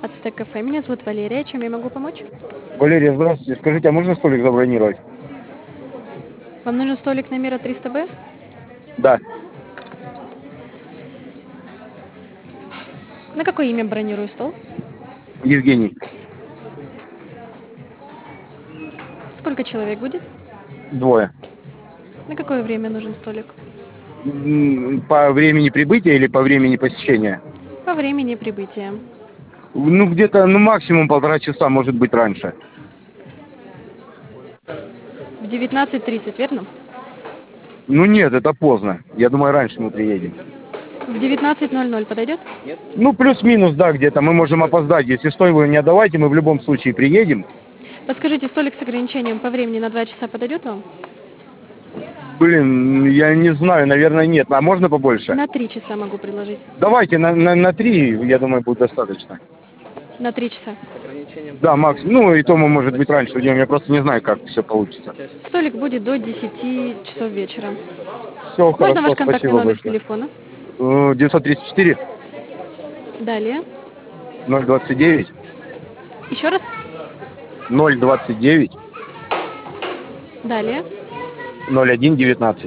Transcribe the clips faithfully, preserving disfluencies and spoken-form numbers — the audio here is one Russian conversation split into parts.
Ацтек кафе. Меня зовут Валерия. Чем я могу помочь? Валерия, здравствуйте. Скажите, а можно столик забронировать? Вам нужен столик номера триста Б? Да. На какое имя бронирую стол? Евгений. Сколько человек будет? Двое. На какое время нужен столик? М, По времени прибытия или по времени посещения? По времени прибытия. Ну, где-то, ну, максимум полтора часа, может быть, раньше. В девятнадцать тридцать, верно? Ну, нет, это поздно. Я думаю, раньше мы приедем. В девятнадцать ноль ноль подойдет? Ну, плюс-минус, да, где-то. Мы можем опоздать. Если что, вы не отдавайте, мы в любом случае приедем. Подскажите, столик с ограничением по времени на два часа подойдет вам? Блин, я не знаю, наверное, нет. А можно побольше? На три часа могу предложить. Давайте на, на, на три, я думаю, будет достаточно. На три часа. Да, Макс, ну и то мы, может быть, раньше уйдем. Я просто не знаю, как все получится. Столик будет до десяти часов вечера. Все, Можно ваш хорошо, контактный спасибо номер большое. телефона? Э, девятьсот тридцать четыре Далее. ноль двадцать девять Еще раз. ноль двадцать девять Далее. ноль один девятнадцать.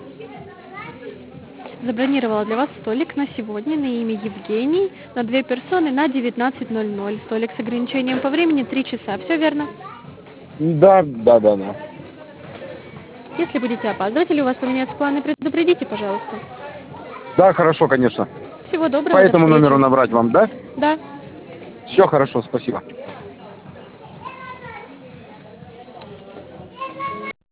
Забронировала для вас столик на сегодня на имя Евгений на две персоны на девятнадцать ноль ноль. Столик с ограничением по времени три часа. Все верно? Да, да, да, да. Если будете опаздывать или у вас поменяются планы, предупредите, пожалуйста. Да, хорошо, конечно. Всего доброго, По до этому встречи. номеру набрать вам, да? Да. Все хорошо, спасибо.